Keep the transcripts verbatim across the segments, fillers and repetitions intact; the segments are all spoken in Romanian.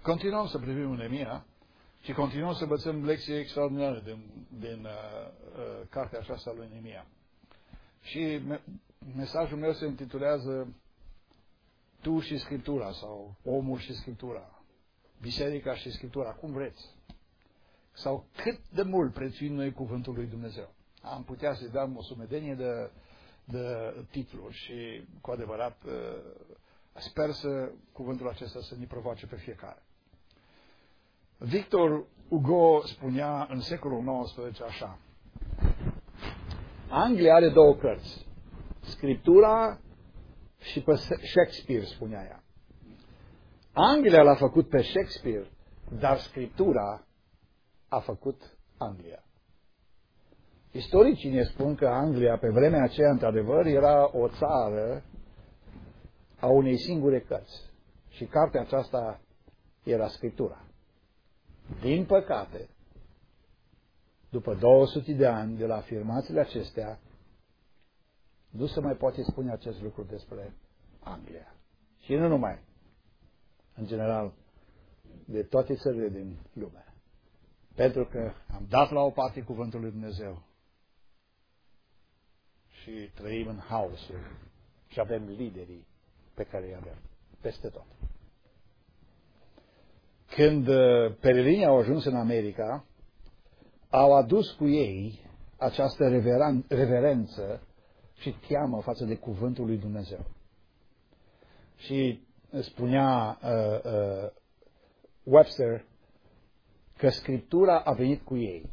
Continuăm să privim în Neemia și continuăm să învățăm lecții extraordinare din, din uh, uh, cartea aceasta lui Neemia. Și me mesajul meu se intitulează Tu și Scriptura sau Omul și Scriptura, Biserica și Scriptura, cum vreți. Sau cât de mult prețuim noi cuvântul lui Dumnezeu. Am putea să-i dăm o sumedenie de, de titluri și cu adevărat sper să cuvântul acesta să ne provoace pe fiecare. Victor Hugo spunea în secolul nouăsprezece așa: Anglia are două cărți, Scriptura și pe Shakespeare, spunea ea. Anglia l-a făcut pe Shakespeare, dar Scriptura a făcut Anglia. Istoricii ne spun că Anglia, pe vremea aceea, într-adevăr, era o țară a unei singure cărți. Și cartea aceasta era Scriptura. Din păcate, după două sute de ani de la afirmațiile acestea, nu se mai poate spune acest lucru despre Anglia. Și nu numai, în general, de toate țările din lume. Pentru că am dat la o parte cuvântul lui Dumnezeu și trăim în haosul și avem liderii pe care îi avem peste tot. Când pelerinii au ajuns în America, au adus cu ei această reveren reverență și teamă față de cuvântul lui Dumnezeu. Și spunea uh, uh, Webster că Scriptura a venit cu ei.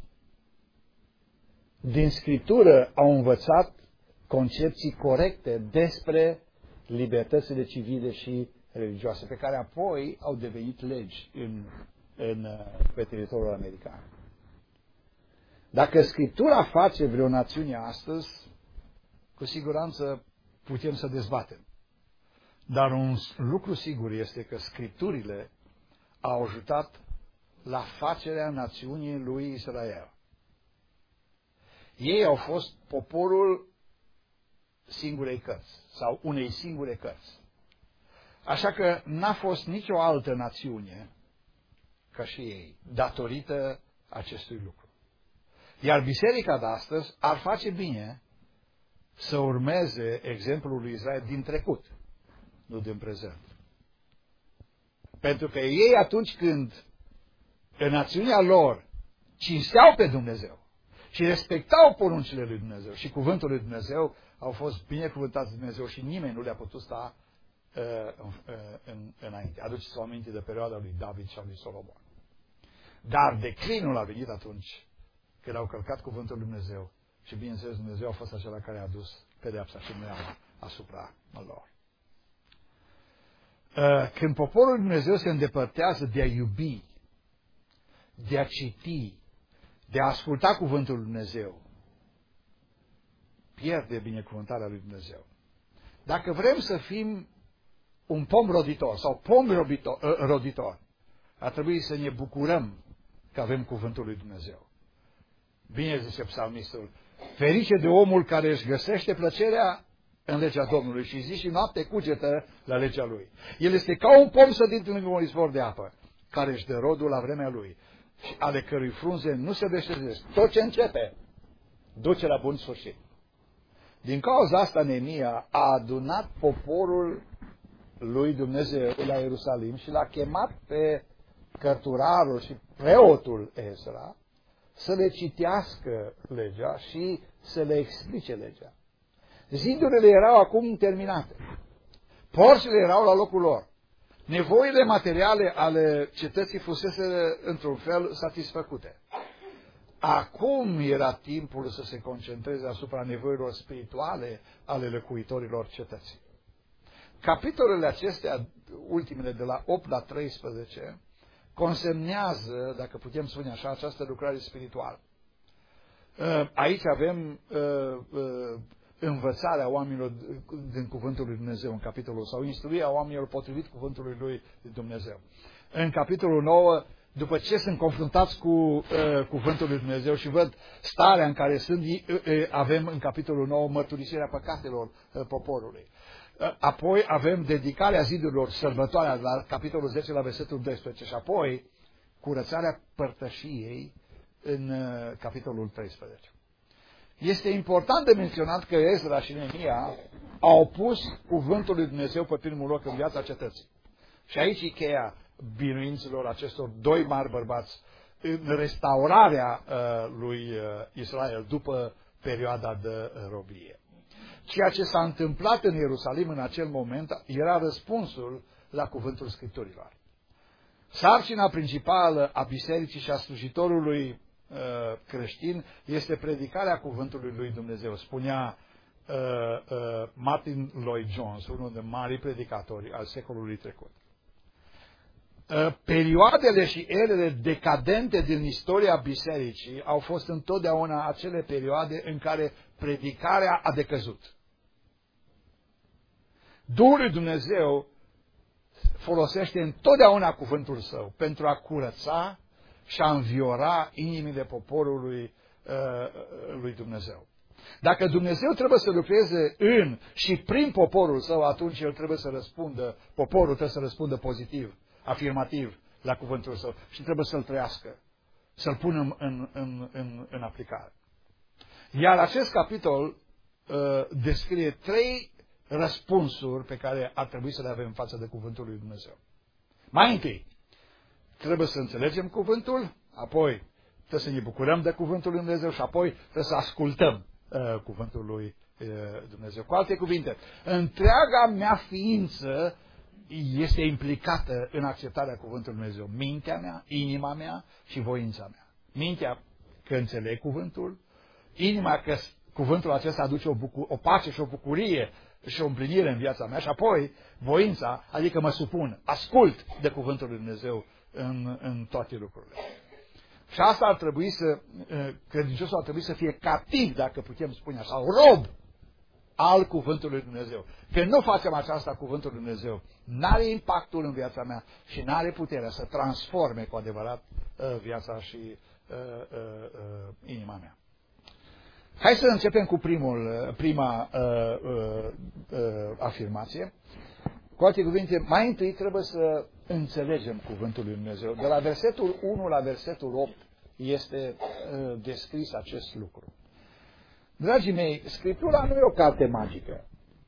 Din Scriptură au învățat concepții corecte despre libertățile civile și religioase, pe care apoi au devenit legi în, în, pe teritoriul american. Dacă Scriptura face vreo națiune astăzi, cu siguranță putem să dezbatem. Dar un lucru sigur este că Scripturile au ajutat la facerea națiunii lui Israel. Ei au fost poporul singurei cărți sau unei singure cărți. Așa că n-a fost nicio altă națiune ca și ei, datorită acestui lucru. Iar biserica de astăzi ar face bine să urmeze exemplul lui Israel din trecut, nu din prezent. Pentru că ei, atunci când în națiunea lor cinsteau pe Dumnezeu și respectau poruncile lui Dumnezeu și cuvântul lui Dumnezeu, au fost binecuvântați de Dumnezeu și nimeni nu le-a putut sta uh, uh, în, înainte. Aduceți-vă aminte de perioada lui David și a lui Solomon. Dar declinul a venit atunci când au călcat cuvântul lui Dumnezeu și, bineînțeles, Dumnezeu a fost acela care a adus pedeapsa și mâneala asupra lor. Uh, când poporul lui Dumnezeu se îndepărtează de a iubi, de a citi, de a asculta cuvântul lui Dumnezeu, pierde binecuvântarea lui Dumnezeu. Dacă vrem să fim un pom roditor sau pom roditor, ar trebui să ne bucurăm că avem cuvântul lui Dumnezeu. Bine zice psalmistul, ferice de omul care își găsește plăcerea în legea Domnului și zi și noapte cugetă la legea lui. El este ca un pom sădit lângă un izvor de apă, care își dă rodul la vremea lui și ale cărui frunze nu se deștezesc. Tot ce începe duce la bun sfârșit. Din cauza asta Neemia a adunat poporul lui Dumnezeu la Ierusalim și l-a chemat pe cărturarul și preotul Ezra să le citească legea și să le explice legea. Zidurile erau acum terminate. Porțile erau la locul lor. Nevoile materiale ale cetății fusese într-un fel satisfăcute. Acum era timpul să se concentreze asupra nevoilor spirituale ale locuitorilor cetății. Capitolele acestea, ultimele de la opt la treisprezece, consemnează, dacă putem spune așa, această lucrare spirituală. Aici avem învățarea oamenilor din cuvântul lui Dumnezeu în capitolul, sau instruirea oamenilor potrivit cuvântului lui Dumnezeu. În capitolul nouă, după ce sunt confruntați cu uh, cuvântul lui Dumnezeu și văd starea în care sunt, uh, avem în capitolul nouă mărturisirea păcatelor uh, poporului. Apoi avem dedicarea zidurilor, sărbătoarea, la capitolul zece, la versetul doisprezece, și apoi curățarea părtășiei în uh, capitolul treisprezece. Este important de menționat că Ezra și Neemia au pus cuvântul lui Dumnezeu pe primul loc în viața cetății. Și aici e cheia biruințelor acestor doi mari bărbați în restaurarea uh, lui uh, Israel după perioada de uh, robie. Ceea ce s-a întâmplat în Ierusalim în acel moment era răspunsul la cuvântul Scripturilor. Sarcina principală a bisericii și a slujitorului uh, creștin este predicarea cuvântului lui Dumnezeu. Spunea uh, uh, Martin Lloyd-Jones, unul dintre marii predicatori al secolului trecut. Uh, perioadele și erele decadente din istoria bisericii au fost întotdeauna acele perioade în care predicarea a decăzut. Duhul lui Dumnezeu folosește întotdeauna cuvântul său pentru a curăța și a înviora inimile poporului uh, lui Dumnezeu. Dacă Dumnezeu trebuie să lucreze în și prin poporul său, atunci el trebuie să răspundă, poporul trebuie să răspundă pozitiv, afirmativ la cuvântul său și trebuie să-l trăiască, să-l pună în, în, în, în aplicare. Iar acest capitol uh, descrie trei răspunsuri pe care ar trebui să le avem față de cuvântul lui Dumnezeu. Mai întâi, trebuie să înțelegem cuvântul, apoi trebuie să ne bucurăm de cuvântul lui Dumnezeu și apoi trebuie să ascultăm uh, cuvântul lui uh, Dumnezeu. Cu alte cuvinte, întreaga mea ființă este implicată în acceptarea cuvântului lui Dumnezeu. Mintea mea, inima mea și voința mea. Mintea că înțeleg cuvântul, inima că cuvântul acesta aduce o, bucur- o pace și o bucurie și o împlinire în viața mea și apoi voința, adică mă supun, ascult de cuvântul lui Dumnezeu în, în toate lucrurile. Și asta ar trebui să, credinciosul ar trebui să fie captiv, dacă putem spune așa, rob al cuvântului lui Dumnezeu. Când nu facem aceasta cuvântul lui Dumnezeu, n-are impactul în viața mea și n-are puterea să transforme cu adevărat viața și uh, uh, uh, inima mea. Hai să începem cu primul, prima uh, uh, uh, afirmație. Cu alte cuvinte, mai întâi trebuie să înțelegem cuvântul lui Dumnezeu. De la versetul unu la versetul opt este uh, descris acest lucru. Dragii mei, Scriptura nu e o carte magică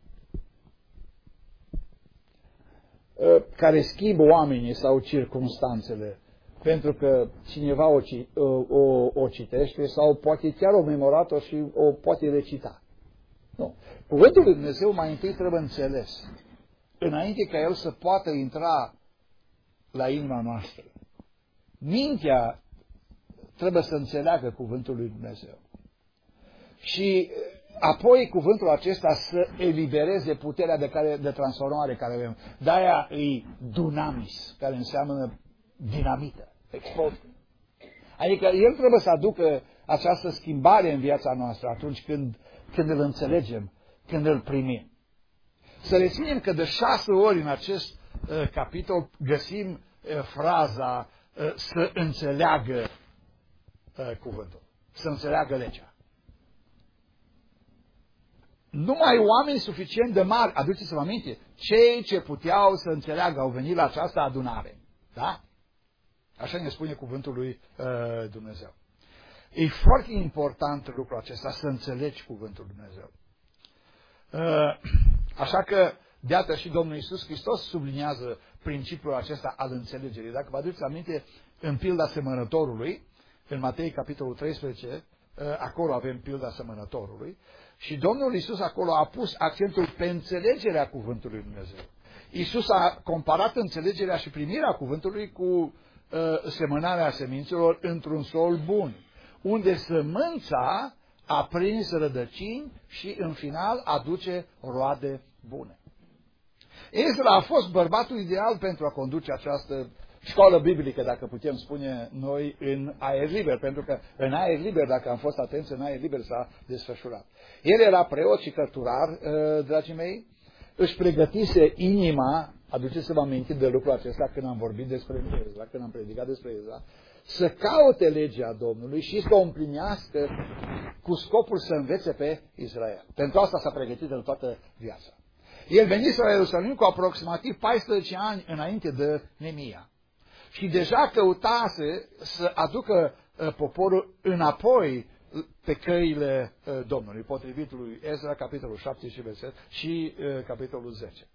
uh, care schimbă oamenii sau circumstanțele pentru că cineva o, o, o citește sau poate chiar o memorat-o și o poate recita. Nu. Cuvântul lui Dumnezeu mai întâi trebuie înțeles, înainte ca el să poată intra la inima noastră. Mintea trebuie să înțeleagă cuvântul lui Dumnezeu. Și apoi cuvântul acesta să elibereze puterea de, care, de transformare care avem. De-aia e dunamis, care înseamnă dinamită. Explozie. Adică el trebuie să aducă această schimbare în viața noastră atunci când, când îl înțelegem, când îl primim. Să reținem că de șase ori în acest uh, capitol găsim uh, fraza uh, să înțeleagă uh, cuvântul, să înțeleagă legea. Numai oameni suficient de mari, aduceți-vă aminte, cei ce puteau să înțeleagă au venit la această adunare. Da? Așa ne spune cuvântul lui uh, Dumnezeu. E foarte important lucrul acesta, să înțelegi cuvântul lui Dumnezeu. Uh, așa că, de atât și Domnul Iisus Hristos subliniază principiul acesta al înțelegerii. Dacă vă aduceți aminte, în pilda semănătorului, în Matei capitolul treisprezece, uh, acolo avem pilda semănătorului, și Domnul Iisus acolo a pus accentul pe înțelegerea cuvântului lui Dumnezeu. Iisus a comparat înțelegerea și primirea cuvântului cu semănarea semințelor într-un sol bun, unde sămânța a prins rădăcini și în final aduce roade bune. Ezra a fost bărbatul ideal pentru a conduce această școală biblică, dacă putem spune noi, în aer liber, pentru că în aer liber, dacă am fost atenți, în aer liber s-a desfășurat. El era preot și cărturar, dragii mei, își pregătise inima, aduceți-vă aminte de lucrul acesta când am vorbit despre Ezra, când am predicat despre Ezra, să caute legea Domnului și să o împlinească cu scopul să învețe pe Israel. Pentru asta s-a pregătit în toată viața. El venise la Ierusalim cu aproximativ paisprezece ani înainte de Nemia. Și deja căutase să aducă uh, poporul înapoi pe căile uh, Domnului, potrivit lui Ezra, capitolul șapte și verset, și uh, capitolul zece.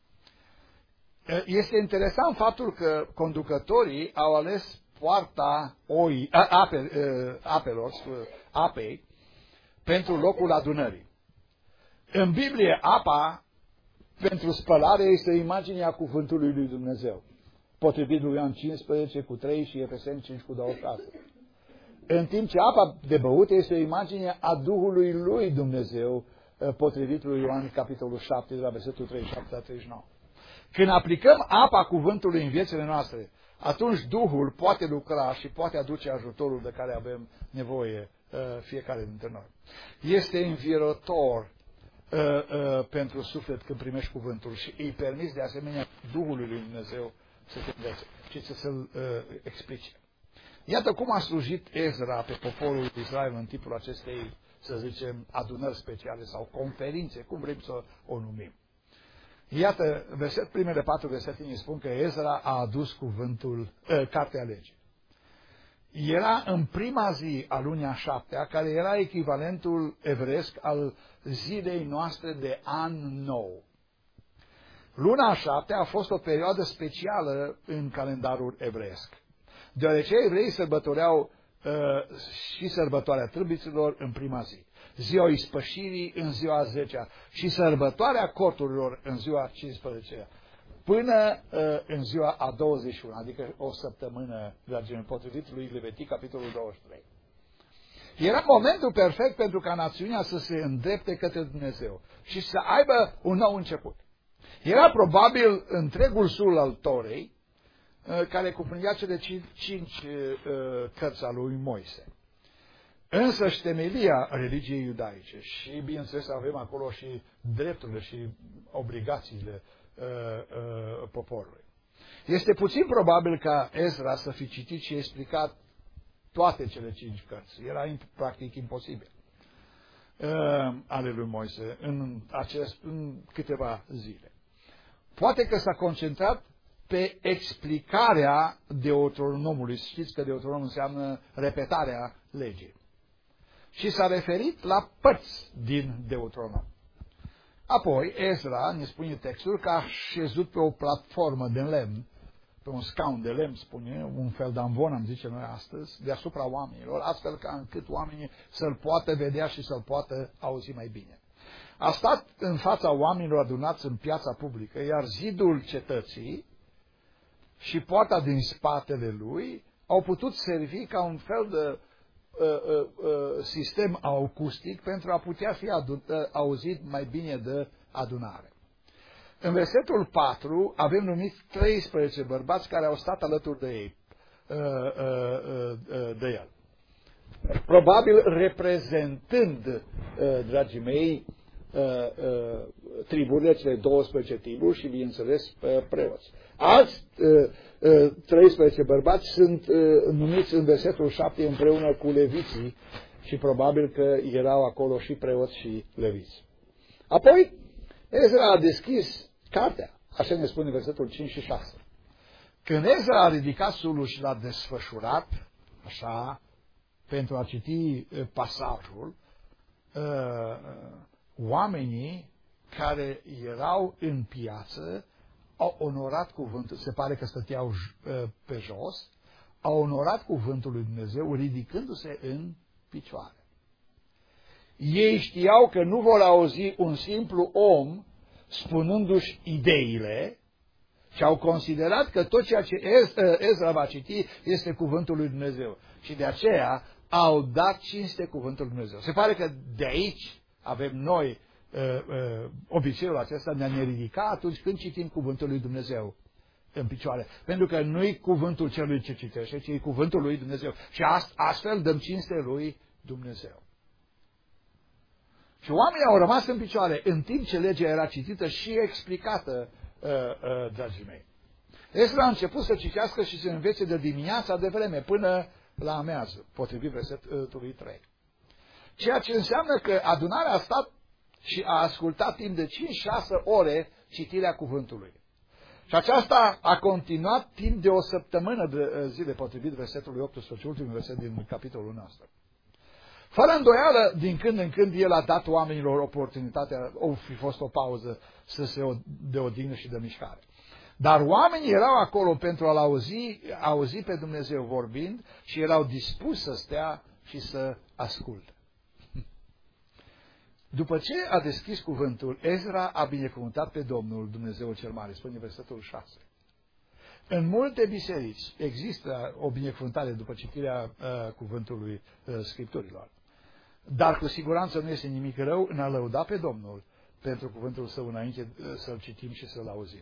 Uh, este interesant faptul că conducătorii au ales poarta oi, a, ape, uh, apelor, uh, apei, pentru locul adunării. În Biblie, apa pentru spălare este imaginea cuvântului lui Dumnezeu, potrivit lui Ioan cincisprezece cu trei și Efeseni cinci cu douăzeci și șase. În timp ce apa de băut este o imagine a Duhului lui Dumnezeu, potrivit lui Ioan capitolul șapte, de la versetul treizeci și șapte la treizeci și nouă. Când aplicăm apa cuvântului în viețile noastre, atunci Duhul poate lucra și poate aduce ajutorul de care avem nevoie fiecare dintre noi. Este învierător uh, uh, pentru suflet când primești cuvântul și îi permiți de asemenea Duhului lui Dumnezeu să te învețe și să să-l uh, explice. Iată cum a slujit Ezra pe poporul Israel în timpul acestei, să zicem, adunări speciale sau conferințe, cum vrem să o numim. Iată, verset, primele patru versete ne spun că Ezra a adus cuvântul, uh, cartea legii. Era în prima zi a lunii a șaptea, care era echivalentul evreiesc al zilei noastre de an nou. Luna a șaptea a fost o perioadă specială în calendarul evreiesc, deoarece evreii sărbătoreau uh, și sărbătoarea trâmbiților în prima zi, ziua ispășirii în ziua a zecea și sărbătoarea corturilor în ziua a cincisprezecea. Până uh, în ziua a douăzeci și unu, adică o săptămână, dragii mei, potrivit lui Levitic, capitolul douăzeci și trei. Era momentul perfect pentru ca națiunea să se îndrepte către Dumnezeu și să aibă un nou început. Era probabil întregul sul al Torei, uh, care cuprindea cele cinci, cinci uh, cărți al lui Moise. Însă și temelia religiei iudaice și, bineînțeles, avem acolo și drepturile și obligațiile Uh, uh, poporului. Este puțin probabil ca Ezra să fi citit și explicat toate cele cinci cărți. Era practic imposibil uh, ale lui Moise în, acest, în câteva zile. Poate că s-a concentrat pe explicarea Deuteronomului. Știți că Deuteronom înseamnă repetarea legii. Și s-a referit la părți din Deuteronom. Apoi, Ezra, ne spune textul, că a șezut pe o platformă de lemn, pe un scaun de lemn, spune, un fel de amvon, am zice noi astăzi, deasupra oamenilor, astfel ca încât oamenii să-l poată vedea și să-l poată auzi mai bine. A stat în fața oamenilor adunați în piața publică, iar zidul cetății și poarta din spatele lui au putut servi ca un fel de Uh, uh, uh, sistem acustic pentru a putea fi uh, auzit mai bine de adunare. În versetul patru avem numit treisprezece bărbați care au stat alături de ei, uh, uh, uh, de el. Probabil reprezentând, uh, dragii mei, uh, uh, triburile, cele douăsprezece triburi și, bineînțeles, uh, preoți. Alți uh, uh, treisprezece bărbați sunt uh, numiți în versetul șapte împreună cu leviții și probabil că erau acolo și preoți și leviți. Apoi, Ezra a deschis cartea, așa ne spune versetul cinci și șase. Când Ezra a ridicat sulul și l-a desfășurat, așa, pentru a citi uh, pasajul, uh, oamenii care erau în piață au onorat cuvântul, se pare că stăteau pe jos, au onorat cuvântul lui Dumnezeu ridicându-se în picioare. Ei știau că nu vor auzi un simplu om spunându-și ideile și au considerat că tot ceea ce Ezra va citi este cuvântul lui Dumnezeu. Și de aceea au dat cinste cuvântul lui Dumnezeu. Se pare că de aici avem noi Uh, uh, obiceiul acesta de a ne ridica atunci când citim cuvântul lui Dumnezeu în picioare. Pentru că nu-i cuvântul celui ce citește, ci e cuvântul lui Dumnezeu. Și astfel dăm cinste lui Dumnezeu. Și oamenii au rămas în picioare în timp ce legea era citită și explicată, uh, uh, dragii mei. Ezra a început să citească și să învețe de dimineața de vreme până la amiază, potrivit versetului trei. Ceea ce înseamnă că adunarea a stat și a ascultat timp de cinci șase ore citirea cuvântului. Și aceasta a continuat timp de o săptămână de zile, potrivit versetului optsprezece, ultimul verset din capitolul nostru. Fără îndoială, din când în când, el a dat oamenilor oportunitatea, o fi fost o pauză, să se de odihnă și de mișcare. Dar oamenii erau acolo pentru a-L auzi, auzi pe Dumnezeu vorbind și erau dispuși să stea și să asculte. După ce a deschis cuvântul, Ezra a binecuvântat pe Domnul Dumnezeul cel Mare, spune versetul șase. În multe biserici există o binecuvântare după citirea uh, cuvântului uh, Scripturilor. Dar cu siguranță nu este nimic rău în a lăuda pe Domnul pentru cuvântul său înainte uh, să-l citim și să-l auzim.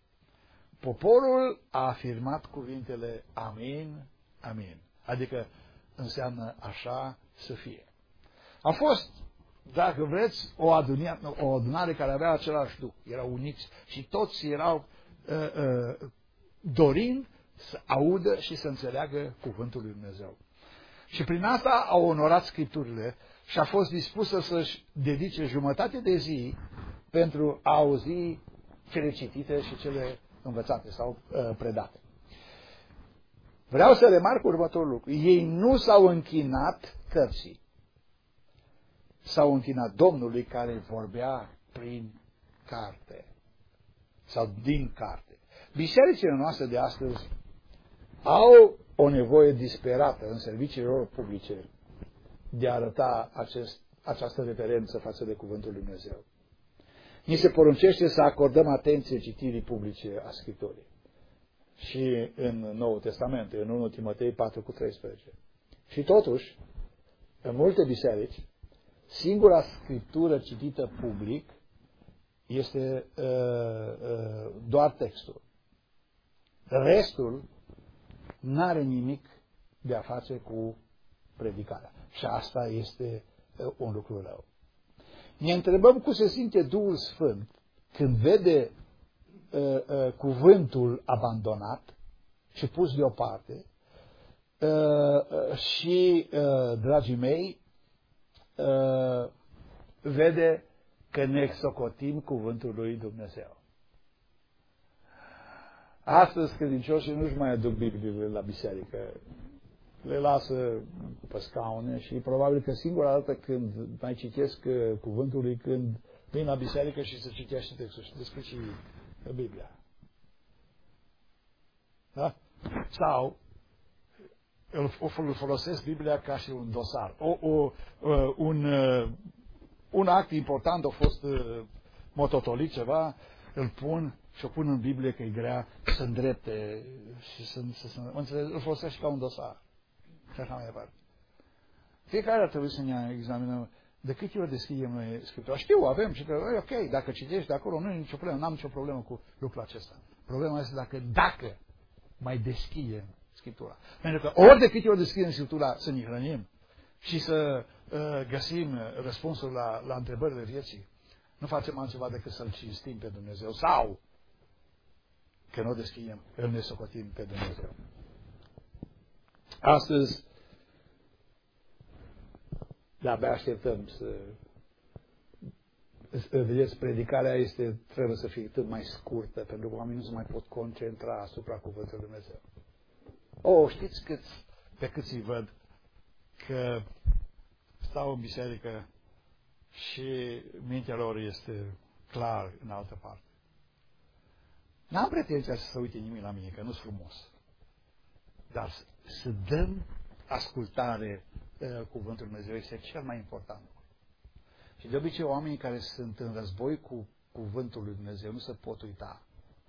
Poporul a afirmat cuvintele Amin, Amin. Adică înseamnă așa să fie. A fost, dacă vreți, o adunare, o adunare care avea același duh. Erau uniți și toți erau uh, uh, dorind să audă și să înțeleagă cuvântul lui Dumnezeu. Și prin asta au onorat Scripturile și a fost dispusă să-și dedice jumătate de zi pentru a auzi cele citite și cele învățate sau uh, predate. Vreau să remarc următorul lucru. Ei nu s-au închinat cărții. S-au închinat Domnului care vorbea prin carte sau din carte. Bisericile noastre de astăzi au o nevoie disperată în serviciile lor publice de a arăta acest, această referență față de Cuvântul Lui Dumnezeu. Ni se poruncește să acordăm atenție citirii publice a Scripturii. Și în Noul Testament, în întâi Timotei patru cu treisprezece. Și totuși, în multe biserici, singura Scriptură citită public este uh, uh, doar textul. Restul n-are nimic de a face cu predicarea. Și asta este uh, un lucru rău. Ne întrebăm cum se simte Duhul Sfânt când vede uh, uh, cuvântul abandonat și pus deoparte uh, uh, și, uh, dragii mei, uh, vede că ne socotim cuvântul lui Dumnezeu. Astăzi credincioșii nu-și mai aduc Bibliile la biserică. Le lasă pe scaune și probabil că singura dată când mai citesc cuvântul lui când vin la biserică și să citește textul și despre și Biblia. Da? Sau îl folosesc Biblia ca și un dosar. O, o, un, un act important a fost mototolit ceva, îl pun și o pun în Biblie că e grea să îndrepte și să, să, să înțeleg, îl folosesc ca un dosar. Și așa mai departe. Fiecare ar trebui să ne examinăm de câte ori deschidem noi Scriptura. Știu, avem și că, ok, dacă citești de acolo, nu e nicio problemă, n-am nicio problemă cu lucrul acesta. Problema este dacă, dacă mai deschidem Scriptura. Pentru că ori de câte ori deschidem Scriptura să ne hrănim și să uh, găsim răspunsul la, la întrebările vieții, nu facem altceva decât să-L cinstim pe Dumnezeu sau că nu o deschidem, îl ne socotim pe Dumnezeu. Astăzi, de-abia așteptăm să... Vedeți, predicarea este, trebuie să fie cât mai scurtă, pentru că oamenii nu se mai pot concentra asupra Cuvântului Lui Dumnezeu. O, știți câți, pe câți îi văd că stau în biserică și mintea lor este clar în altă parte. N-am pretenția să se uite nimic la mine, că nu-s frumos. Dar să, să dăm ascultare uh, Cuvântul Lui Dumnezeu este cel mai important. Și de obicei oamenii care sunt în război cu Cuvântul Lui Dumnezeu nu se pot uita.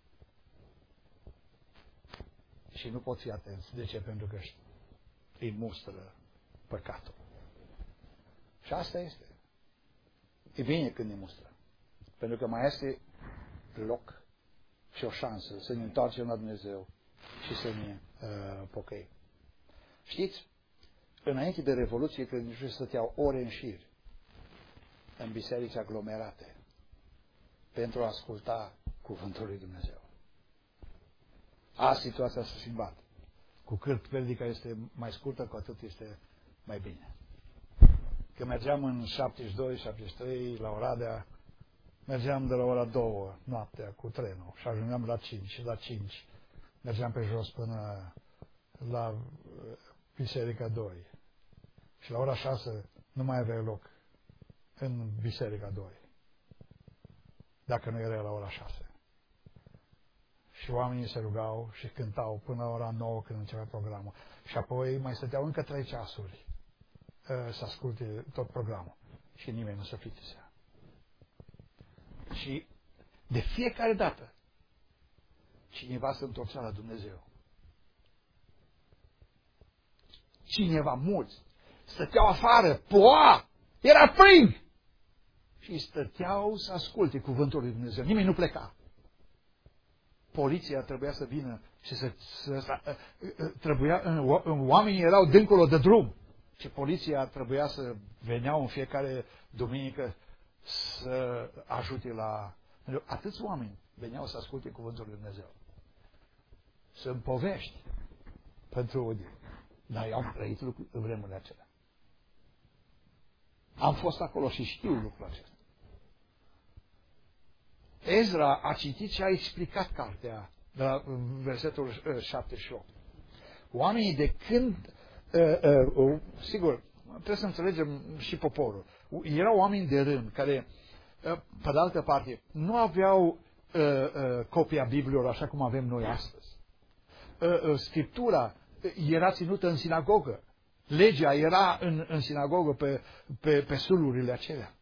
Și nu pot fi atenți. De ce? Pentru că îi mustră păcatul. Și asta este. E bine când ne mustră. Pentru că mai este loc și o șansă să ne întoarcem la Dumnezeu și să ne uh, pocăim. Știți, înainte de Revoluție, credincioșii stăteau ore în șir în biserici aglomerate pentru a asculta Cuvântul lui Dumnezeu. Azi situația s-a schimbat. Cu cât predica este mai scurtă, cu atât este mai bine. Că mergeam în șaptezeci și doi șaptezeci și trei la Oradea, mergeam de la ora două noaptea cu trenul și ajungeam la cinci și la cinci mergeam pe jos până la Biserica doi. Și la ora șase nu mai aveai loc în Biserica doi. Dacă nu era la ora șase. Și oamenii se rugau și cântau până la ora nouă când începea programul. Și apoi mai stăteau încă trei ceasuri uh, să asculte tot programul. Și nimeni nu se plictisea. Și de fiecare dată cineva se întorcea la Dumnezeu. Cineva, mulți, stăteau afară, ploua, era frig. Și stăteau să asculte cuvântul lui Dumnezeu. Nimeni nu pleca. Poliția trebuia să vină și să, să, să trebuia, oamenii erau dincolo de drum. Și poliția trebuia să veneau în fiecare duminică să ajute la... Atâți oameni veneau să asculte cuvântul lui Dumnezeu. Sunt povești pentru unii. Dar eu am trăit lucruri în vremurile acelea. Am fost acolo și știu lucrul acesta. Ezra a citit și a explicat cartea de la versetul șaptezeci și opt. Oamenii de când, uh, uh, sigur, trebuie să înțelegem și poporul. Erau oameni de rând care, uh, pe de altă parte, nu aveau uh, uh, copia Bibliilor așa cum avem noi astăzi. Uh, uh, Scriptura era ținută în sinagogă. Legea era în, în sinagogă pe, pe, pe sulurile acelea.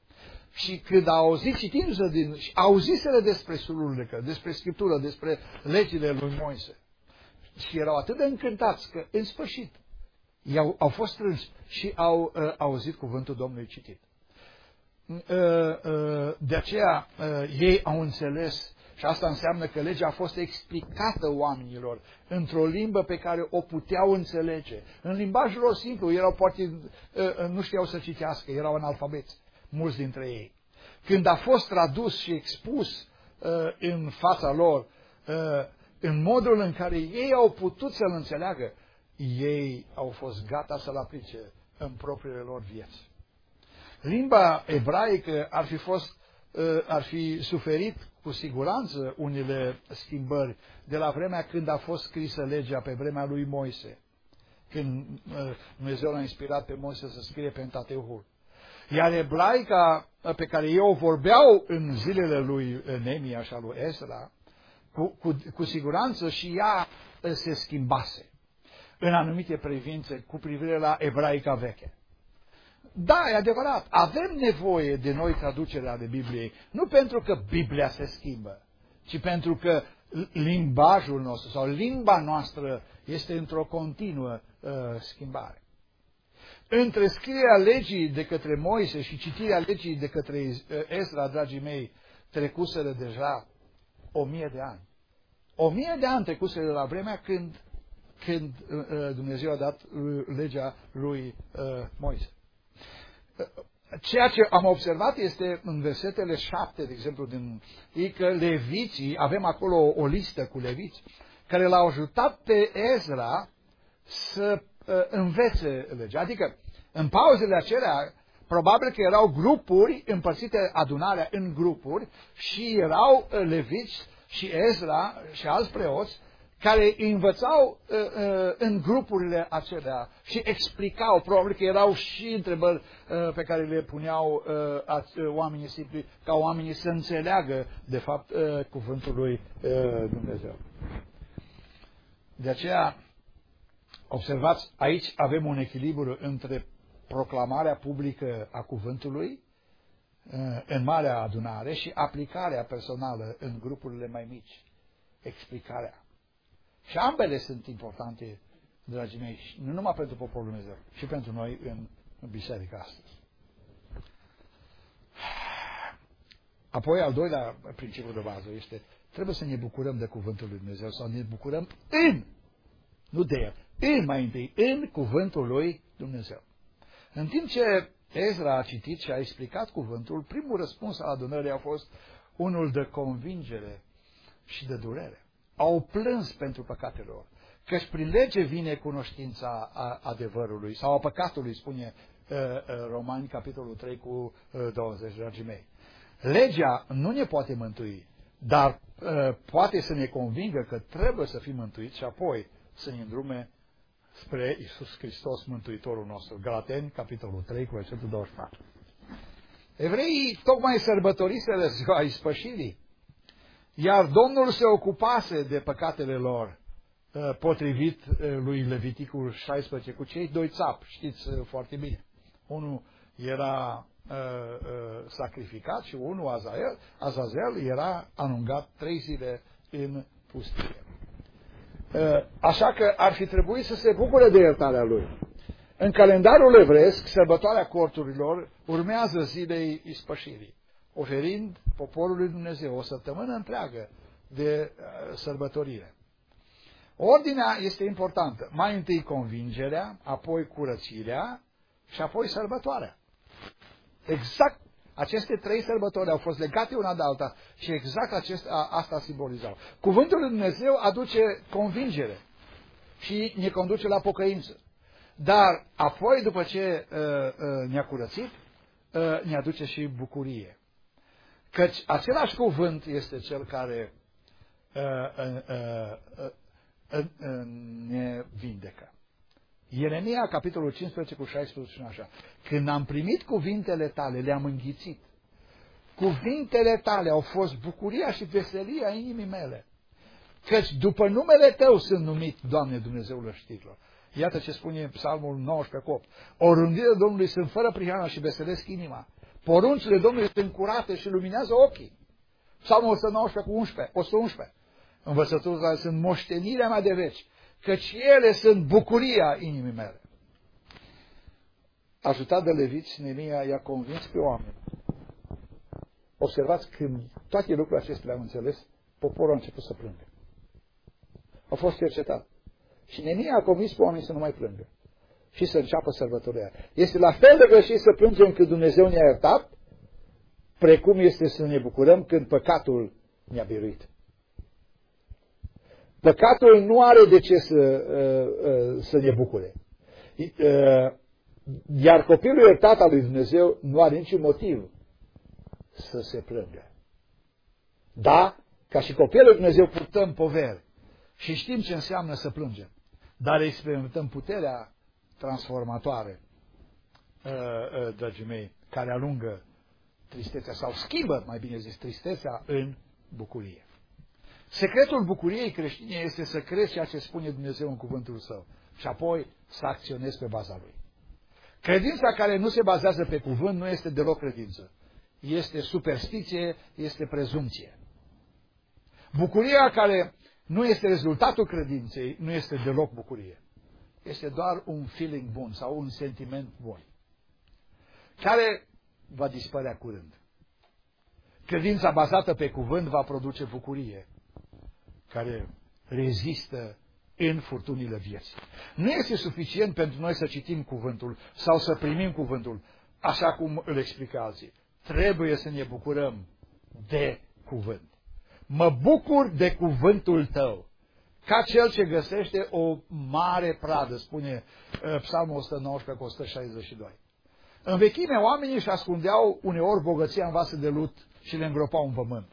Și când au auzit, citindu-se din, auziseră despre sulurile, despre Scriptură, despre legile lui Moise. Și erau atât de încântați că, în sfârșit, au, au fost strânși și au uh, auzit cuvântul Domnului citit. Uh, uh, de aceea uh, ei au înțeles. Și asta înseamnă că legea a fost explicată oamenilor într-o limbă pe care o puteau înțelege. În limbajul lor simplu, erau poate, nu știau să citească, erau analfabeți, mulți dintre ei. Când a fost tradus și expus în fața lor, în modul în care ei au putut să-l înțeleagă, ei au fost gata să-l aplice în propriile lor vieți. Limba ebraică ar fi fost, ar fi suferit cu siguranță unele schimbări de la vremea când a fost scrisă legea, pe vremea lui Moise, când Dumnezeu l-a inspirat pe Moise să scrie Pentateuhul. Iar ebraica pe care ei o vorbeau în zilele lui Neemia și a lui Ezra, cu, cu, cu siguranță și ea se schimbase în anumite privințe cu privire la ebraica veche. Da, e adevărat, avem nevoie de noi traducere ale Bibliei, nu pentru că Biblia se schimbă, ci pentru că limbajul nostru sau limba noastră este într-o continuă uh, schimbare. Între scrierea legii de către Moise și citirea legii de către Ezra, dragii mei, trecuseră deja o mie de ani. O mie de ani trecuseră de la vremea când, când uh, Dumnezeu a dat uh, legea lui uh, Moise. Ceea ce am observat este în versetele șapte, de exemplu, din ei, că leviții, avem acolo o, o listă cu leviți, care l-au ajutat pe Ezra să uh, învețe legea. Adică, în pauzele acelea, probabil că erau grupuri, împărțite adunarea în grupuri, și erau uh, leviți și Ezra și alți preoți, care îi învățau uh, uh, în grupurile acelea și explicau, probabil că erau și întrebări uh, pe care le puneau uh, uh, oamenii simpli, ca oamenii să înțeleagă, de fapt, uh, cuvântul lui uh, Dumnezeu. De aceea, observați, aici avem un echilibru între proclamarea publică a cuvântului uh, în marea adunare și aplicarea personală în grupurile mai mici, explicarea. Și ambele sunt importante, dragii mei, nu numai pentru poporul Dumnezeu, și pentru noi în, în biserică astăzi. Apoi, al doilea principiu de bază este, trebuie să ne bucurăm de cuvântul lui Dumnezeu, sau ne bucurăm în, nu de el, în mai întâi, în cuvântul lui Dumnezeu. În timp ce Ezra a citit și a explicat cuvântul, primul răspuns al adunării a fost unul de convingere și de durere. Au plâns pentru păcatele lor, căci prin lege vine cunoștința a adevărului sau a păcatului, spune Romani, capitolul trei cu douăzeci, dragii mei. Legea nu ne poate mântui, dar poate să ne convingă că trebuie să fim mântuiți și apoi să ne îndrume spre Iisus Hristos, Mântuitorul nostru. Galateni, capitolul trei, cu versetul douăzeci și patru. Evreii tocmai sărbătoriseră ziua ispășirii, iar Domnul se ocupase de păcatele lor, potrivit lui Leviticul șaisprezece, cu cei doi țapi, știți foarte bine. Unul era uh, uh, sacrificat și unul, Azazel, Azazel, era anungat trei zile în pustie. Uh, așa că ar fi trebuit să se bucure de iertarea lui. În calendarul evreiesc, sărbătoarea corturilor urmează zilei ispășirii, oferind poporului Dumnezeu o săptămână întreagă de uh, sărbătorire. Ordinea este importantă. Mai întâi convingerea, apoi curățirea și apoi sărbătoarea. Exact aceste trei sărbători au fost legate una de alta și exact acest, a, asta simbolizau. Cuvântul lui Dumnezeu aduce convingere și ne conduce la pocăință. Dar apoi, după ce uh, uh, ne-a curățit, uh, ne aduce și bucurie. Căci același cuvânt este cel care uh, uh, uh, uh, uh, ne vindecă. Ieremia, capitolul cincisprezece cu șaisprezece, așa. Când am primit cuvintele tale, le-am înghițit. Cuvintele tale au fost bucuria și veselia inimii mele. Căci după numele tău sunt numit, Doamne, Dumnezeul știrilor. Iată ce spune Psalmul nouăsprezece cu opt. Orândirile Domnului sunt fără prihană și veselesc inima. Poruncile Domnului sunt curate și luminează ochii. Psalmul o sută nouăsprezece cu unsprezece, o sută unsprezece. Învățăturile sunt moștenirea mea de veci, căci ele sunt bucuria inimii mele. Ajutat de leviți, Neemia i-a convins pe oameni. Observați, când toate lucrurile acestea le-am înțeles, poporul a început să plângă. A fost cercetat. Și Neemia a convins pe oameni să nu mai plângă și să înceapă sărbătoria. Este la fel de greșit să plângem când Dumnezeu ne-a iertat, precum este să ne bucurăm când păcatul ne-a biruit. Păcatul nu are de ce să, să ne bucure. Iar copilul iertat al lui Dumnezeu nu are niciun motiv să se plângă. Da, ca și copilul lui Dumnezeu purtăm poveri și știm ce înseamnă să plângem, dar experimentăm puterea transformatoare, dragii mei, care alungă tristețea sau schimbă, mai bine zis, tristețea în bucurie. Secretul bucuriei creștine este să crezi ceea ce spune Dumnezeu în cuvântul Său și apoi să acționezi pe baza Lui. Credința care nu se bazează pe cuvânt nu este deloc credință. Este superstiție, este prezumție. Bucuria care nu este rezultatul credinței nu este deloc bucurie. Este doar un feeling bun sau un sentiment bun, care va dispărea curând. Credința bazată pe cuvânt va produce bucurie, care rezistă în furtunile vieții. Nu este suficient pentru noi să citim cuvântul sau să primim cuvântul, așa cum îl explică alții. Trebuie să ne bucurăm de cuvânt. Mă bucur de cuvântul tău, ca cel ce găsește o mare pradă, spune uh, Psalmul o sută nouăsprezece cu o sută șaizeci și doi. În vechime, oamenii își ascundeau uneori bogăția în vase de lut și le îngropau în pământ.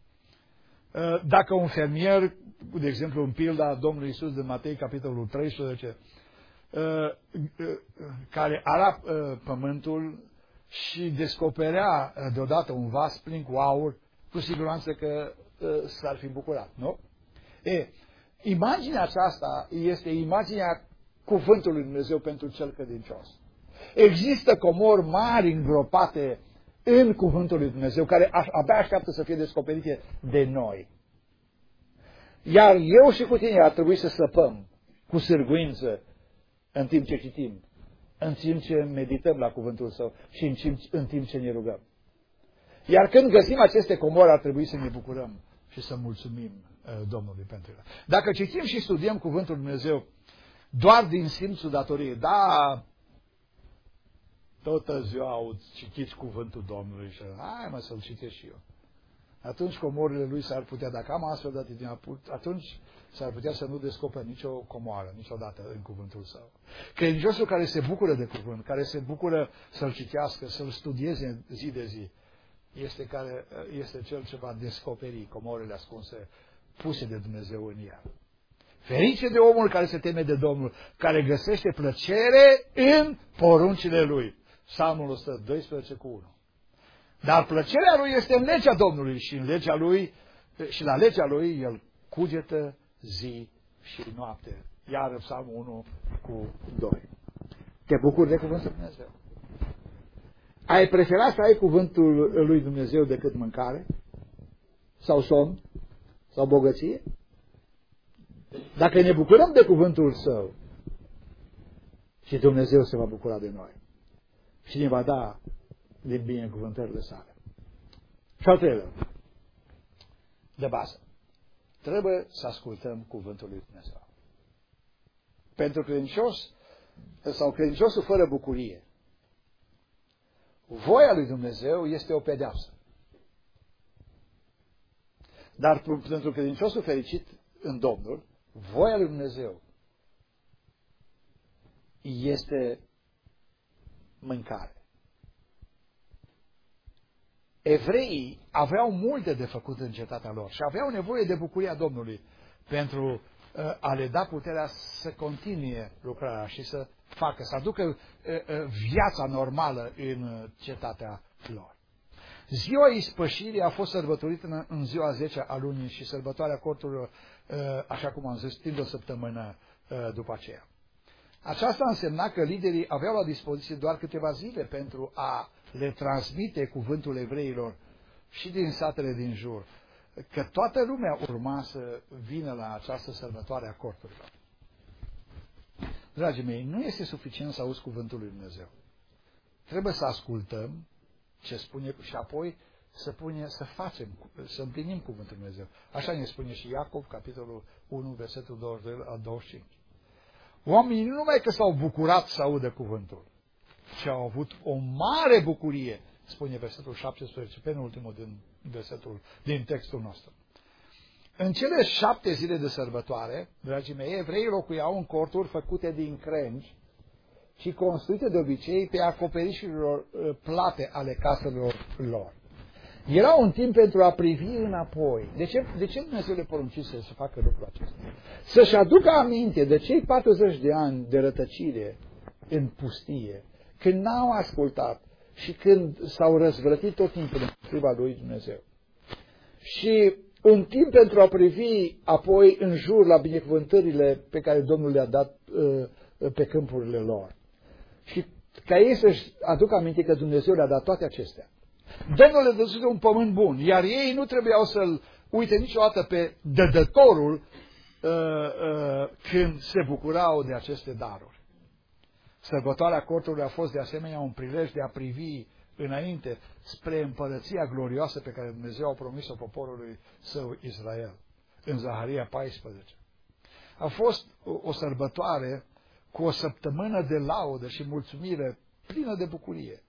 Uh, dacă un fermier, de exemplu în pilda Domnului Iisus din Matei, capitolul treisprezece, uh, uh, care ara uh, pământul și descoperea uh, deodată un vas plin cu aur, cu siguranță că uh, s-ar fi bucurat, nu? E, imaginea aceasta este imaginea cuvântului lui Dumnezeu pentru cel credincios. Există comori mari îngropate în cuvântul lui Dumnezeu, care abia așteaptă să fie descoperite de noi. Iar eu și cu tine ar trebui să săpăm cu sârguință în timp ce citim, în timp ce medităm la cuvântul Său și în timp, în timp ce ne rugăm. Iar când găsim aceste comori, ar trebui să ne bucurăm și să mulțumim uh, Domnului pentru ele. Dacă citim și studiem cuvântul lui Dumnezeu doar din simțul datoriei, da, toată ziua aud, citiți cuvântul Domnului și hai mă să-l citesc și eu. atunci comorile lui s-ar putea, dacă am astfel de atitudine, atunci s-ar putea să nu descoperi nicio comoară, niciodată în cuvântul său. Credinciosul care se bucură de cuvânt, care se bucură să-l citească, să-l studieze zi de zi, este, care, este cel ce va descoperi comorile ascunse puse de Dumnezeu în el. Ferice de omul care se teme de Domnul, care găsește plăcere în poruncile lui. Psalmul o sută doisprezece cu unu. Dar plăcerea lui este în legea Domnului și în legea lui și la legea lui el cugetă zi și noapte. Iar Psalmul unu cu doi. Te bucuri de cuvântul lui Dumnezeu? Ai preferat să ai cuvântul lui Dumnezeu decât mâncare? Sau somn? Sau bogăție? Dacă ne bucurăm de cuvântul său, și Dumnezeu se va bucura de noi și ne va da din binecuvântările sale. Și al treilea, de bază, trebuie să ascultăm cuvântul lui Dumnezeu. Pentru credincios sau credinciosul fără bucurie, voia lui Dumnezeu este o pedeapsă. Dar pentru credinciosul fericit în Domnul, voia lui Dumnezeu este mâncare. Evreii aveau multe de făcut în cetatea lor și aveau nevoie de bucuria Domnului pentru uh, a le da puterea să continue lucrarea și să facă, să aducă uh, uh, viața normală în cetatea lor. Ziua ispășirii a fost sărbătorită în, în ziua zece a lunii și sărbătoarea corturilor, uh, așa cum am zis, timp de o săptămână uh, după aceea. Aceasta însemna că liderii aveau la dispoziție doar câteva zile pentru a le transmite cuvântul evreilor și din satele din jur, că toată lumea urma să vină la această sărbătoare a corturilor. Dragii mei, nu este suficient să auzi cuvântul lui Dumnezeu. Trebuie să ascultăm ce spune și apoi să, pune, să facem, să împlinim cuvântul lui Dumnezeu. Așa ne spune și Iacov, capitolul unu, versetul douăzeci și doi la douăzeci și cinci. Oamenii nu numai că s-au bucurat să audă cuvântul, ci au avut o mare bucurie, spune versetul șaptesprezece, penultimul din versetul, din textul nostru. În cele șapte zile de sărbătoare, dragii mei, evreii locuiau în corturi făcute din crengi și construite de obicei pe acoperișurilor plate ale caselor lor. Era un timp pentru a privi înapoi. De ce, de ce Dumnezeu le poruncise să facă lucrul acesta? Să-și aducă aminte de cei patruzeci de ani de rătăcire în pustie, când n-au ascultat și când s-au răzvrătit tot timpul împotriva lui Dumnezeu. Și un timp pentru a privi apoi în jur la binecuvântările pe care Domnul le-a dat uh, pe câmpurile lor. Și ca ei să-și aducă aminte că Dumnezeu le-a dat toate acestea. Domnul le dăduse un pământ bun, iar ei nu trebuiau să-l uite niciodată pe dădătorul uh, uh, când se bucurau de aceste daruri. Sărbătoarea corturilor a fost de asemenea un prilej de a privi înainte spre împărăția glorioasă pe care Dumnezeu a promis-o poporului său Israel, în Zaharia paisprezece. A fost o, o sărbătoare cu o săptămână de laudă și mulțumire plină de bucurie,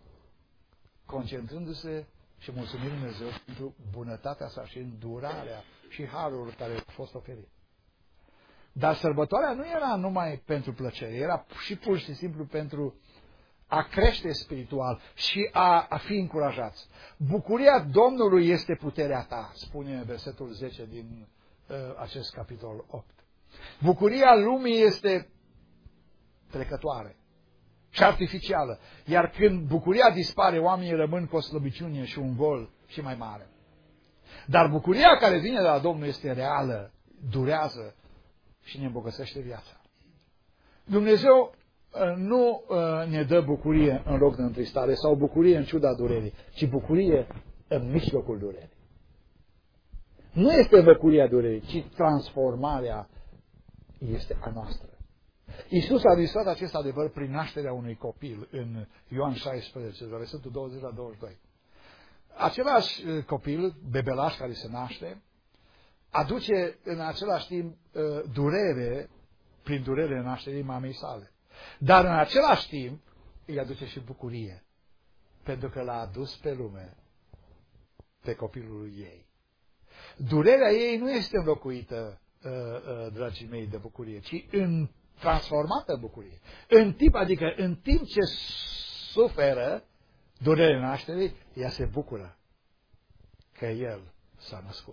concentrându-se și mulțumind Dumnezeu pentru bunătatea sa și îndurarea și harul care a fost oferit. Dar sărbătoarea nu era numai pentru plăcere, era și pur și simplu pentru a crește spiritual și a, a fi încurajați. Bucuria Domnului este puterea ta, spune versetul zece din uh, acest capitol opt. Bucuria lumii este trecătoare și artificială, iar când bucuria dispare, oamenii rămân cu o slăbiciune și un gol și mai mare. Dar bucuria care vine de la Domnul este reală, durează și ne îmbogățește viața. Dumnezeu nu ne dă bucurie în loc de întristare sau bucurie în ciuda durerii, ci bucurie în mijlocul durerii. Nu este bucuria durerii, ci transformarea este a noastră. Iisus a ilustrat acest adevăr prin nașterea unui copil în Ioan șaisprezece, versetul douăzeci la douăzeci și doi. Același copil, bebelaș care se naște, aduce în același timp durere, prin durere nașterii mamei sale. Dar în același timp îi aduce și bucurie, pentru că l-a adus pe lume pe copilul ei. Durerea ei nu este înlocuită, dragii mei, de bucurie, ci în transformată în bucurie. În timp, adică în timp ce suferă durerea nașterii, ea se bucură că el s-a născut.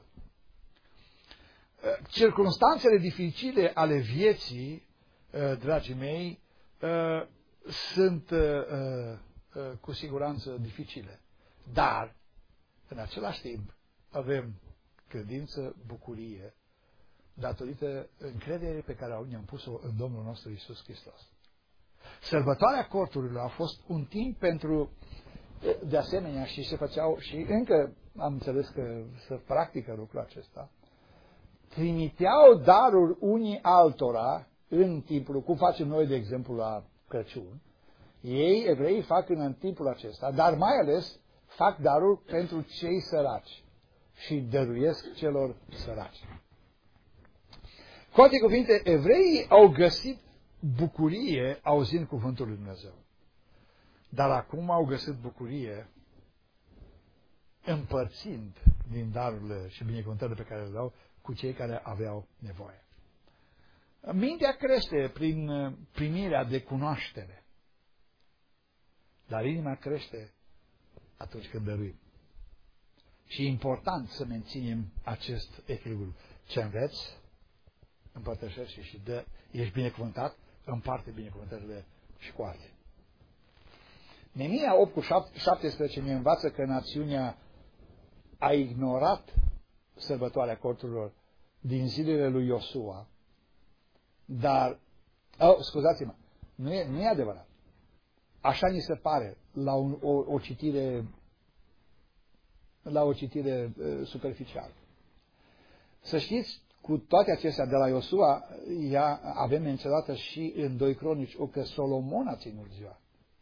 Circumstanțele dificile ale vieții, dragii mei, sunt cu siguranță dificile. Dar, în același timp, avem credință, bucurie, datorită încrederii pe care ne-am pus-o în Domnul nostru Iisus Hristos. Sărbătoarea corturilor a fost un timp pentru, de asemenea, și se făceau, și încă am înțeles că se practică lucrul acesta, trimiteau daruri unii altora în timpul, cum facem noi, de exemplu, la Crăciun. Ei, evreii, fac în timpul acesta, dar mai ales fac daruri pentru cei săraci și dăruiesc celor săraci. Cu alte cuvinte, evreii au găsit bucurie auzind cuvântul lui Dumnezeu. Dar acum au găsit bucurie împărțind din darurile și binecuvântările pe care le dau cu cei care aveau nevoie. Mintea crește prin primirea de cunoaștere, dar inima crește atunci când dăruim. Și e important să menținem acest echilibru. Ce înveți, împărtășești și dă, ești binecuvântat, împarte binecuvântările și cu alții. Neemia opt cu șaptesprezece ne învață că națiunea a ignorat sărbătoarea corturilor din zilele lui Iosua, dar, oh, scuzați-mă, nu e, nu e adevărat. Așa ni se pare la un, o, o citire la o citire uh, superficială. Să știți, cu toate acestea de la Iosua, ea avem menționată și în doi Cronici, că Solomon a ținut ziua.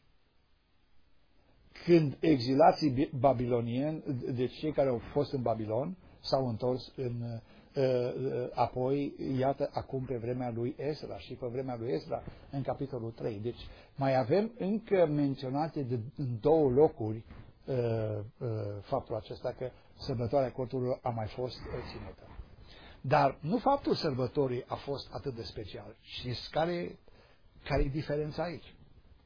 Când exilații babilonieni, deci cei care au fost în Babilon, s-au întors în, uh, apoi, iată, acum pe vremea lui Ezra și pe vremea lui Ezra, în capitolul trei. Deci mai avem încă menționate de, în două locuri uh, uh, faptul acesta că sărbătoarea corturilor a mai fost ținută. Dar nu faptul sărbătorii a fost atât de special. Știți care, care e diferența aici?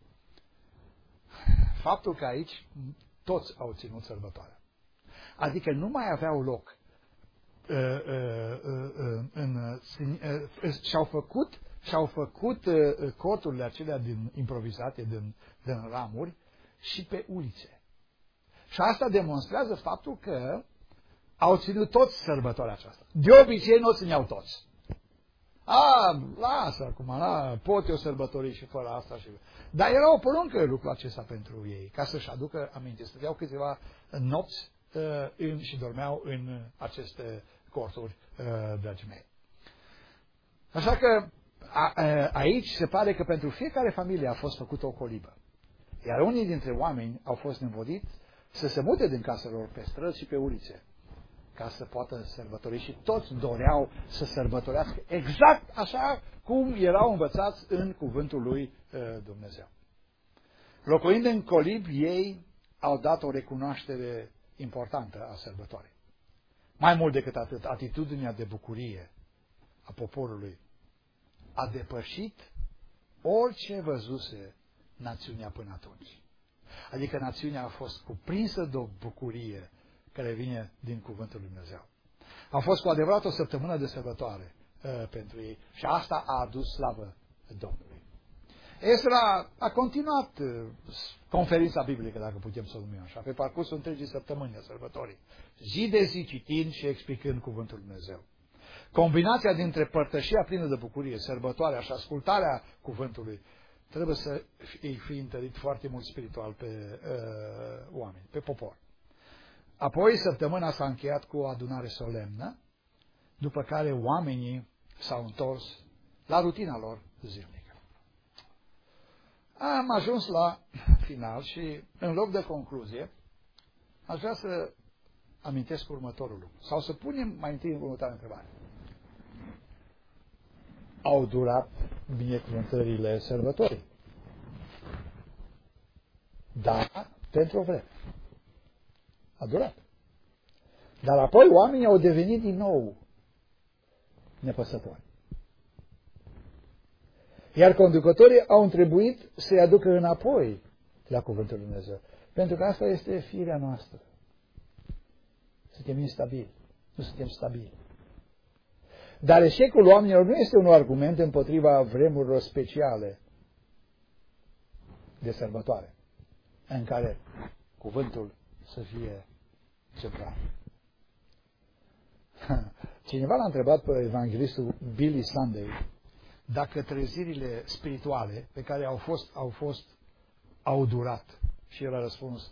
Faptul că aici toți au ținut sărbătoarea. Adică nu mai aveau loc uh, uh, uh, în, uh, și-au făcut, și-au făcut uh, corturile acelea din, improvizate din, din ramuri și pe ulițe. Și asta demonstrează faptul că au ținut toți sărbătoarea aceasta. De obicei nu o țineau toți. A, lasă acum, la, pot eu sărbători și fără asta. Și... Dar era o poruncă lucrul acesta pentru ei, ca să-și aducă aminte. Stăteau câteva nopți uh, în, și dormeau în aceste corturi, uh, dragii mei. Așa că a, a, aici se pare că pentru fiecare familie a fost făcută o colibă. Iar unii dintre oameni au fost învodiți să se mute din casele lor pe străzi și pe ulițe, ca să poată sărbători, și toți doreau să sărbătorească exact așa cum erau învățați în cuvântul lui uh, Dumnezeu. Locuind în colib, ei au dat o recunoaștere importantă a sărbătorii. Mai mult decât atât, atitudinea de bucurie a poporului a depășit orice văzuse națiunea până atunci. Adică națiunea a fost cuprinsă de o bucurie care vine din cuvântul lui Dumnezeu. A fost cu adevărat o săptămână de sărbătoare uh, pentru ei și asta a adus slavă Domnului. Ezra a continuat uh, conferința biblică, dacă putem să o numim așa, pe parcursul întregii săptămâni a sărbătorii, zi de zi citind și explicând cuvântul lui Dumnezeu. Combinația dintre părtășia plină de bucurie, sărbătoarea și ascultarea cuvântului trebuie să îi fi întărit foarte mult spiritual pe uh, oameni, pe popor. Apoi, săptămâna s-a încheiat cu o adunare solemnă, după care oamenii s-au întors la rutina lor zilnică. Am ajuns la final și, în loc de concluzie, aș vrea să amintesc următorul lucru. Sau să punem mai întâi următoarea întrebare. Au durat binecuvântările sărbătorii? Da, pentru o vreme. A durat. Dar apoi oamenii au devenit din nou nepăsători. Iar conducătorii au întrebuit să-i aducă înapoi la cuvântul lui Dumnezeu. Pentru că asta este firea noastră. Suntem instabili. Nu suntem stabili. Dar eșecul oamenilor nu este un argument împotriva vremurilor speciale de sărbătoare, în care cuvântul să fie central. Cineva l-a întrebat pe evanghelistul Billy Sunday dacă trezirile spirituale pe care au fost, au fost, au durat. Și el a răspuns,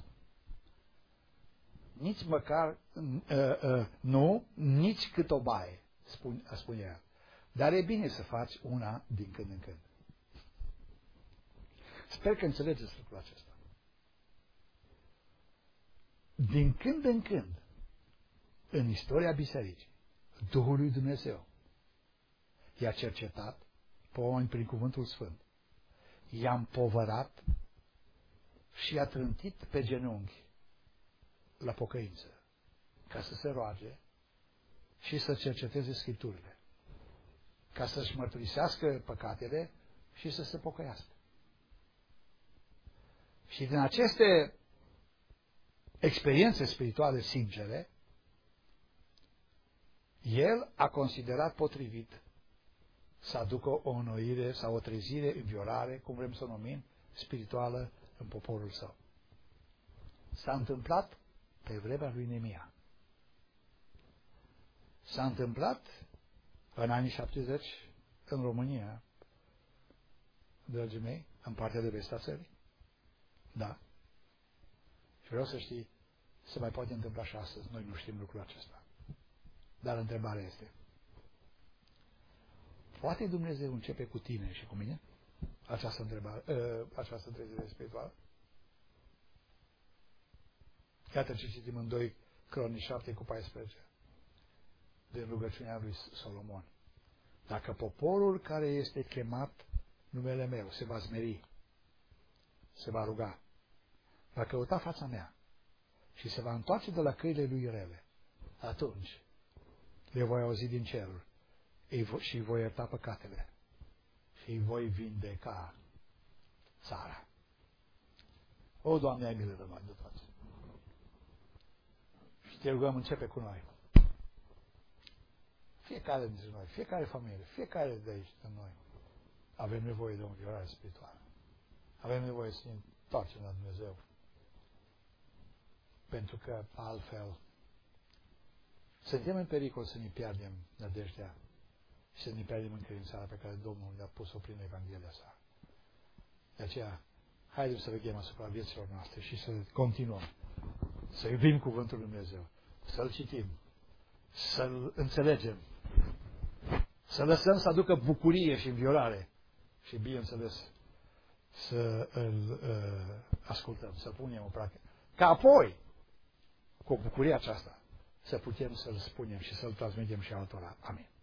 nici măcar, uh, uh, nu, nici cât o baie, spune, spune el. Dar e bine să faci una din când în când. Sper că înțelegeți lucrul acesta. Din când în când, în istoria bisericii, Duhul lui Dumnezeu i-a cercetat pe oameni prin Cuvântul Sfânt, i-a împovărat și i-a trântit pe genunchi la pocăință, ca să se roage și să cerceteze Scripturile, ca să-și mărturisească păcatele și să se pocăiască. Și din aceste experiențe spirituale sincere, el a considerat potrivit să aducă o înnoire sau o trezire, înviorare, cum vrem să o numim, spirituală în poporul său. S-a întâmplat pe vremea lui Neemia. S-a întâmplat în anii șaptezeci în România, dragii mei, în partea de vest a țării. Da. Și vreau să știi, se mai poate întâmpla și astăzi. Noi nu știm lucrul acesta. Dar întrebarea este, poate Dumnezeu începe cu tine și cu mine această întrebare, această trezire spirituală? Iată ce citim în doi Cronici șapte cu paisprezece din rugăciunea lui Solomon. Dacă poporul care este chemat numele meu se va smeri, se va ruga, va căuta fața mea și se va întoarce de la căile lui rele, atunci le voi auzi din ceruri și îi voi ierta păcatele și îi voi vindeca țara. O, Doamne, ai milă de noi de toți. Și te rugăm, începe cu noi. Fiecare dintre noi, fiecare familie, fiecare de aici, de noi, avem nevoie de o înviorare spirituală. Avem nevoie să ne întoarcem la Dumnezeu. Pentru că, altfel, suntem în pericol să ne pierdem nădejdea și să ne pierdem încredințarea pe care Domnul ne-a pus-o prin Evanghelia sa. De aceea, haideți să veghem asupra vieților noastre și să continuăm. Să iubim Cuvântul Lui Dumnezeu, să-L citim, să-L înțelegem, să lăsăm să aducă bucurie și înviorare și, bineînțeles, să îl uh, ascultăm, să punem în practică. Ca apoi, cu bucuria aceasta, să putem să-L spunem și să-L transmitem și altora. Amin.